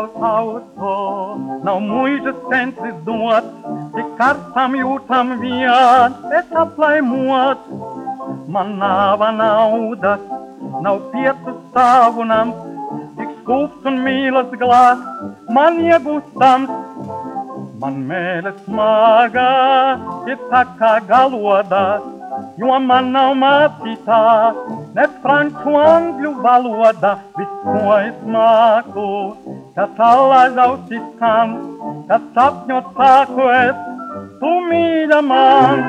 tauto, nav mūža centris dot, tik karstam jūtam vien, es aplaimot. Man nāva naudas, nav piecu stāvu nams, tik skūps un mīlas glās, man iegūstams. Man mēle smagā ir tā kā galodā, jo man nav mācītā, ne franču angļu valoda. Viss, ko es māku, kas allaž ausis skan, kas sapņot sāku es, tu mīļa man.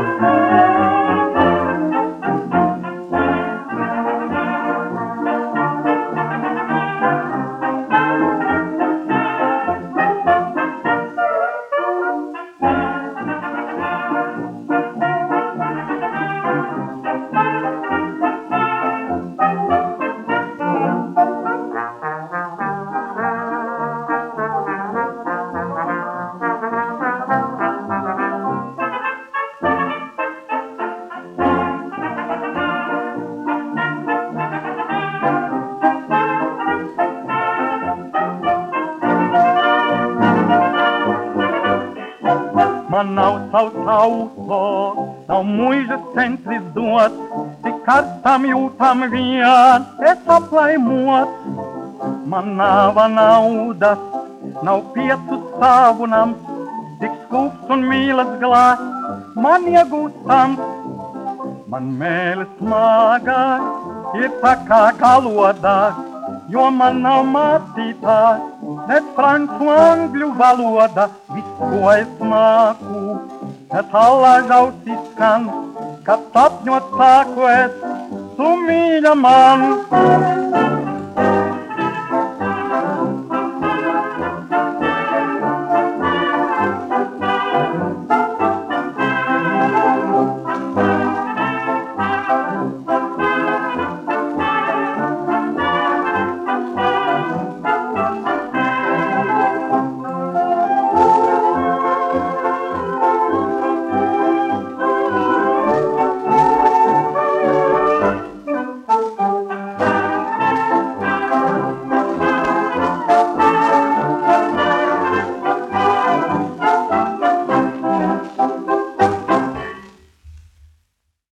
Man nav savs auto, nav mūža centris dot, tik karstam jūtam vien, es aplaimot. Man nāva naudas, nav piecu stāvu nams, tik skūps un mīlas glās, man iegūstams. Man mēle smagā ir tā kā galodā, jo man nav mācītā, ne franču angļu valoda. Viss, ko es māku, kas allaž ausis skan, kas sapņot sāku es, tu mīļa man.